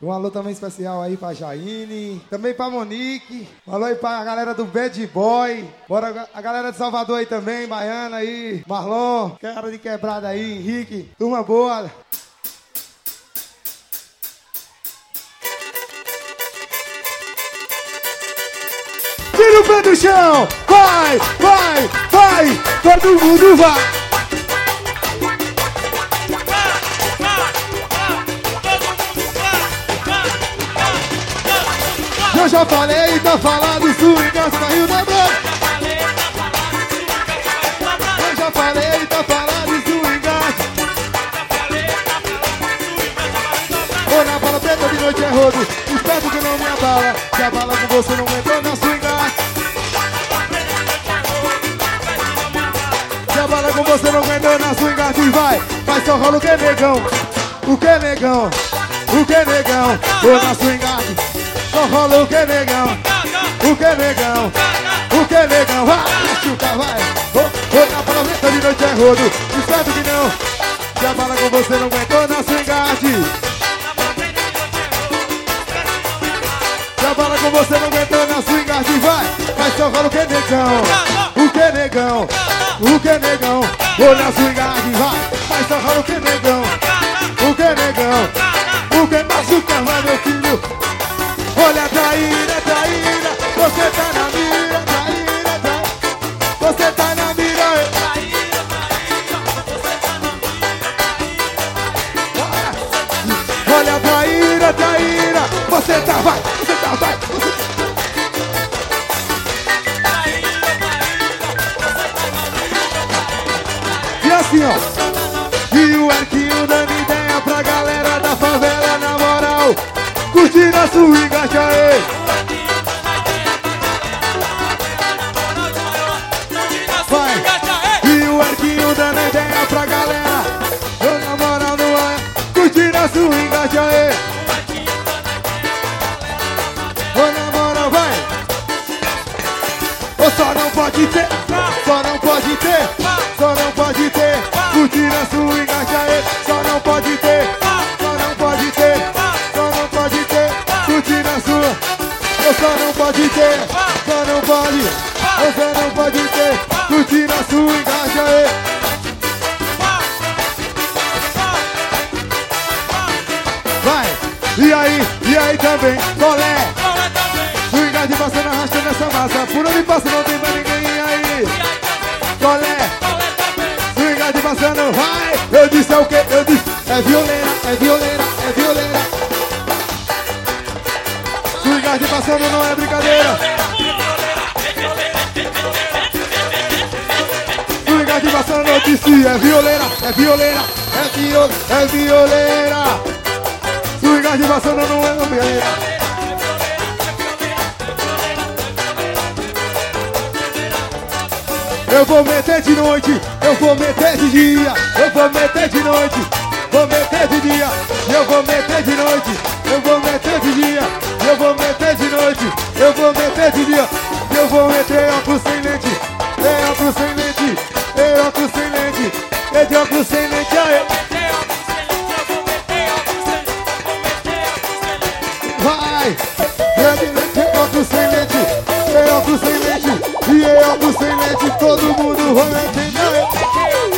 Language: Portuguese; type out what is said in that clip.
Um alô também especial aí pra Jaine, também pra Monique. Um alô aí pra galera do Bad Boy. Bora a galera de Salvador aí também, Baiana aí, Marlon, cara de quebrada aí, Henrique. Turma boa. Tira o pé do chão, vai, vai, vai, todo mundo vai. Eu já falei, tá falado, swingers no Rio da Branca. Eu já falei, tá falado, swingers. Ou na bala preta de noite é rodo, esperto que não me abala. Se abala com você não entrou na swingers. Se abala com você não entrou na swingers. E vai, vai só rola o que negão. O que negão, o que negão. Ou na swingers. Só rola o que negão, o que negão, o que negão. Vai, chuta, vai. Na palavra de noite é rodo, esperto que não. Se a bala com você não aguentou na swingard. Se a bala com você não aguentou na swingard. Vai, vai só rola o que negão, o que negão, o que negão. Ou na swingard, vai só rola o que negão, o que negão, o que machuca, vai meu filho. Olha, traíra, traíra, você tá na mira, traíra, traíra, você tá na mira. Traíra, traíra, você tá na mira. Olha, traíra, traíra, você tá, vai, você tá, vai. E assim, ó, e o Erquinho dando ideia pra galera da favela, na moral. Curtindo a swing, achaê. Vai. E o Erquinho dando ideia pra galera. Eu na moral no ar. Curtindo a swing, achaê. Eu na moral, vai. Ou só não pode ter, só não pode ter, só não pode ter. Curtindo a swing, achaê. Só não pode ter, só não pode ter. Curtir a sua, você não pode ter, só não pode, você não pode ter. Curtir a sua, engaja aí. Vai, e aí também, colé. Swingar de passando, arrastando essa massa. Por onde passa não tem mais ninguém aí. Colé, swingar de passando, vai. Eu disse é o que? Eu disse, é violeira, é violeira, é violeira. Swingard passando não é brincadeira. Swingard passando eu disse é violeira, é violeira, é violeira. Swingard passando não é brincadeira. Eu vou meter de noite, eu vou meter de dia, eu vou meter de noite, vou meter de dia, eu vou meter de noite, eu vou meter de dia. Eu vou meter de noite, eu vou meter de dia. Eu vou meter óculos sem lente, óculos sem lente, óculos sem lente, de óculos sem lente, aí. Vai! Óculos sem lente, óculos sem lente, e óculos sem lente, todo mundo vai meter, aí.